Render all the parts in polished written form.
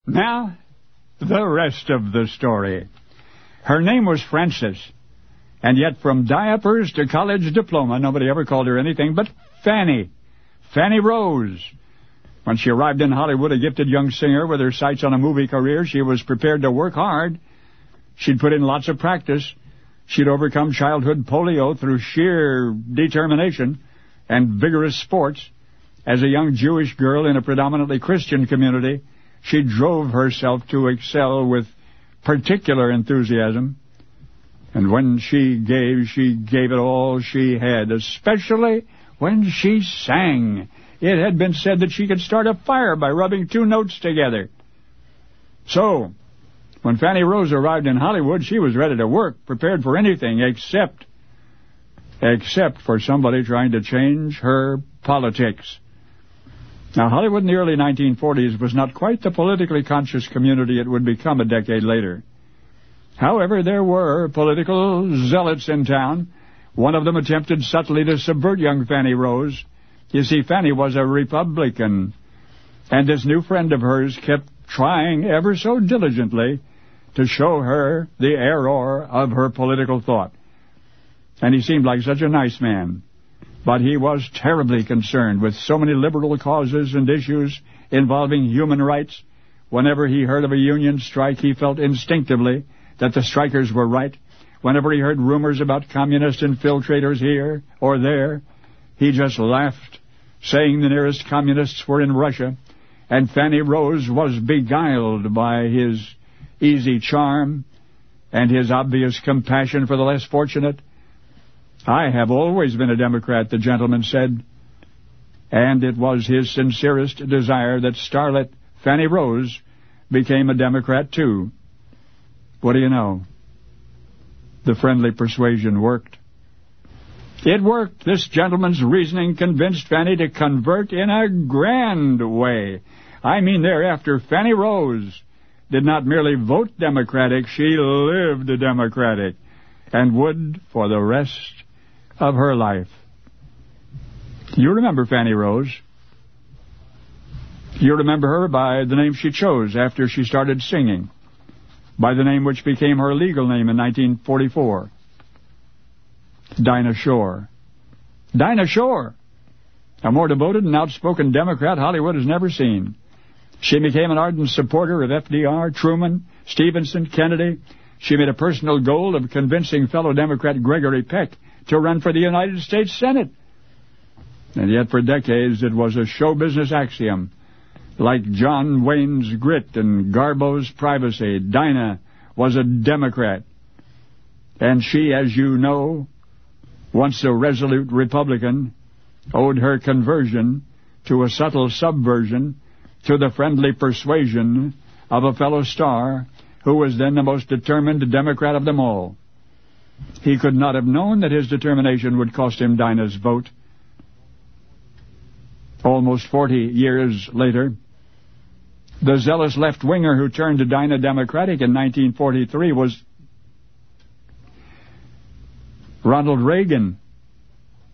Now, the rest of the story. Her name was Frances, and yet from diapers to college diploma, nobody ever called her anything but Fanny. Fanny Rose. When she arrived in Hollywood, a gifted young singer with her sights on a movie career, she was prepared to work hard. She'd put in lots of practice. She'd overcome childhood polio through sheer determination and vigorous sports. As a young Jewish girl in a predominantly Christian community, she drove herself to excel with particular enthusiasm. And when she gave it all she had, especially when she sang. It had been said that she could start a fire by rubbing two notes together. So, when Fanny Rose arrived in Hollywood, she was ready to work, prepared for anything except for somebody trying to change her politics. Now, Hollywood in the early 1940s was not quite the politically conscious community it would become a decade later. However, there were political zealots in town. One of them attempted subtly to subvert young Fanny Rose. You see, Fanny was a Republican, and this new friend of hers kept trying ever so diligently to show her the error of her political thought. And he seemed like such a nice man. But he was terribly concerned with so many liberal causes and issues involving human rights. Whenever he heard of a union strike, he felt instinctively that the strikers were right. Whenever he heard rumors about communist infiltrators here or there, he just laughed, saying the nearest communists were in Russia, and Fanny Rose was beguiled by his easy charm and his obvious compassion for the less fortunate. I have always been a Democrat, the gentleman said, and it was his sincerest desire that starlet Fanny Rose became a Democrat, too. What do you know? The friendly persuasion worked. It worked. This gentleman's reasoning convinced Fanny to convert in a grand way. I mean, thereafter, Fanny Rose did not merely vote Democratic, she lived Democratic, and would for the rest of her life. You remember Fanny Rose. You remember her by the name she chose after she started singing, by the name which became her legal name in 1944. Dinah Shore. Dinah Shore! A more devoted and outspoken Democrat Hollywood has never seen. She became an ardent supporter of FDR, Truman, Stevenson, Kennedy. She made a personal goal of convincing fellow Democrat Gregory Peck to run for the United States Senate. And yet for decades it was a show business axiom. Like John Wayne's grit and Garbo's privacy, Dinah was a Democrat. And she, as you know, once a resolute Republican, owed her conversion to a subtle subversion to the friendly persuasion of a fellow star who was then the most determined Democrat of them all. He could not have known that his determination would cost him Dinah's vote. Almost 40 years later, the zealous left-winger who turned to Dinah Democratic in 1943 was Ronald Reagan.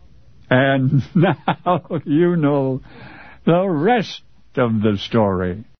And now you know the rest of the story.